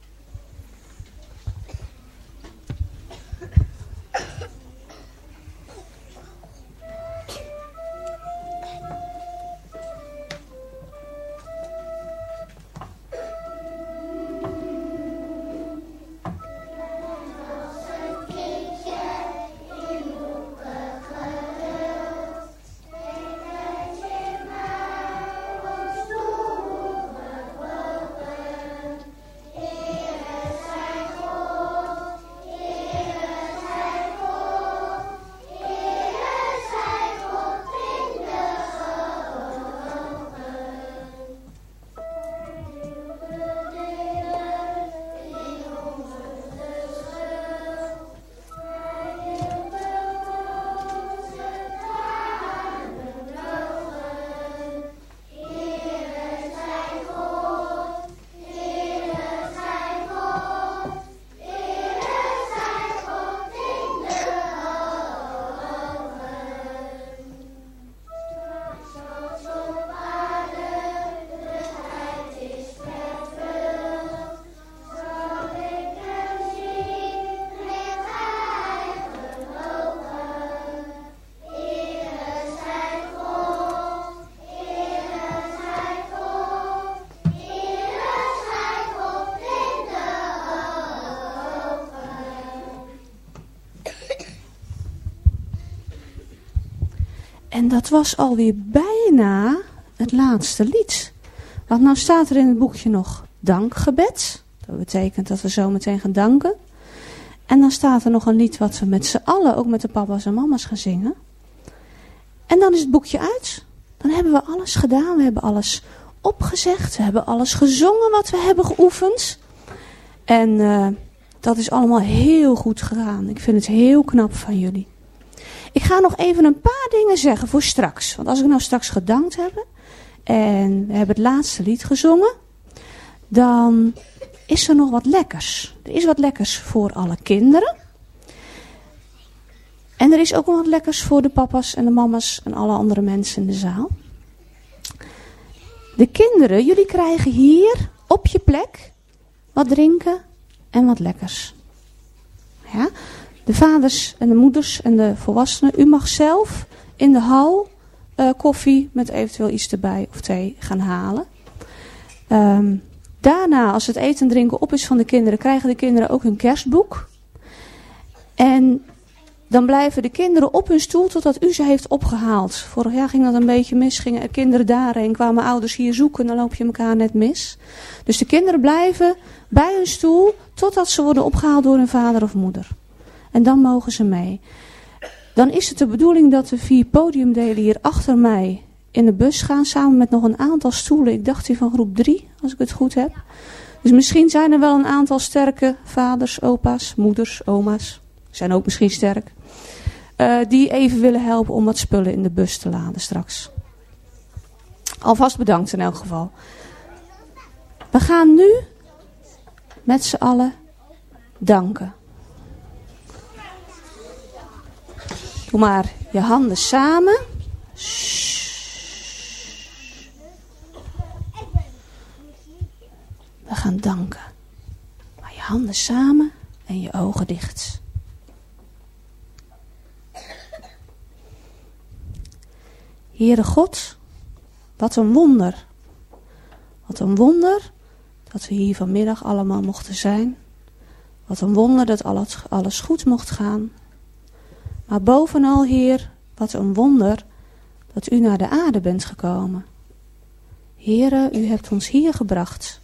En dat was alweer bijna het laatste lied. Want nou staat er in het boekje nog dankgebed. Dat betekent dat we zo meteen gaan danken. En dan staat er nog een lied wat we met z'n allen, ook met de papa's en mama's, gaan zingen. En dan is het boekje uit. Dan hebben we alles gedaan. We hebben alles opgezegd. We hebben alles gezongen wat we hebben geoefend. En dat is allemaal heel goed gedaan. Ik vind het heel knap van jullie. Ik ga nog even een paar dingen zeggen voor straks. Want als ik nou straks gedankt heb en we hebben het laatste lied gezongen, dan is er nog wat lekkers. Er is wat lekkers voor alle kinderen. En er is ook nog wat lekkers voor de papa's en de mama's en alle andere mensen in de zaal. De kinderen, jullie krijgen hier op je plek wat drinken en wat lekkers. Ja? De vaders en de moeders en de volwassenen, u mag zelf in de hal koffie met eventueel iets erbij of thee gaan halen. Daarna, als het eten en drinken op is van de kinderen, krijgen de kinderen ook hun kerstboek. En dan blijven de kinderen op hun stoel totdat u ze heeft opgehaald. Vorig jaar ging dat een beetje mis, gingen er kinderen daarheen, kwamen ouders hier zoeken, dan loop je elkaar net mis. Dus de kinderen blijven bij hun stoel totdat ze worden opgehaald door hun vader of moeder. En dan mogen ze mee. Dan is het de bedoeling dat de 4 podiumdelen hier achter mij in de bus gaan. Samen met nog een aantal stoelen. Ik dacht hier van groep 3, als ik het goed heb. Dus misschien zijn er wel een aantal sterke vaders, opa's, moeders, oma's. Zijn ook misschien sterk. Die even willen helpen om wat spullen in de bus te laden straks. Alvast bedankt in elk geval. We gaan nu met z'n allen danken. Doe maar je handen samen. We gaan danken. Maar je handen samen en je ogen dicht. Heere God, wat een wonder. Wat een wonder dat we hier vanmiddag allemaal mochten zijn. Wat een wonder dat alles goed mocht gaan. Maar bovenal, Heer, wat een wonder dat u naar de aarde bent gekomen. Heere, u hebt ons hier gebracht.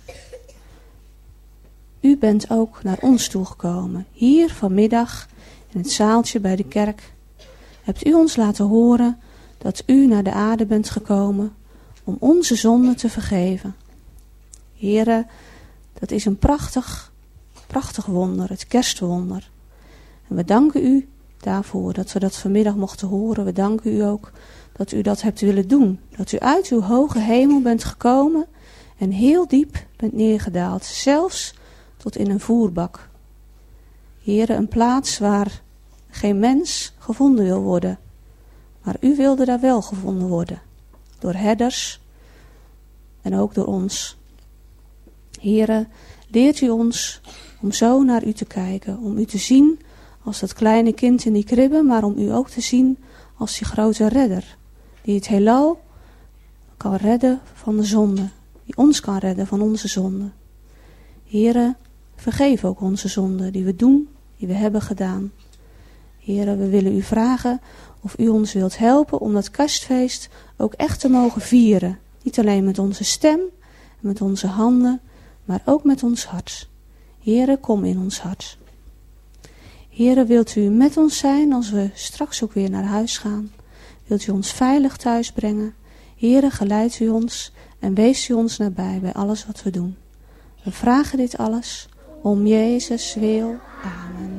U bent ook naar ons toegekomen. Hier vanmiddag in het zaaltje bij de kerk hebt u ons laten horen dat u naar de aarde bent gekomen om onze zonden te vergeven. Heere, dat is een prachtig wonder, het kerstwonder. En we danken u daarvoor dat we dat vanmiddag mochten horen. We danken u ook dat u dat hebt willen doen. Dat u uit uw hoge hemel bent gekomen en heel diep bent neergedaald. Zelfs tot in een voerbak. Heere, een plaats waar geen mens gevonden wil worden. Maar u wilde daar wel gevonden worden. Door herders en ook door ons. Heere, leert u ons om zo naar u te kijken. Om u te zien als dat kleine kind in die kribbe. Maar om u ook te zien als die grote redder. Die het heelal kan redden van de zonde. Die ons kan redden van onze zonde. Heere, vergeef ook onze zonden die we doen, die we hebben gedaan. Heere, we willen u vragen of u ons wilt helpen om dat kerstfeest ook echt te mogen vieren. Niet alleen met onze stem en met onze handen, maar ook met ons hart. Heere, kom in ons hart. Heere, wilt u met ons zijn als we straks ook weer naar huis gaan? Wilt u ons veilig thuis brengen? Heere, geleidt u ons en wees u ons nabij bij alles wat we doen. We vragen dit alles om Jezus wil. Amen.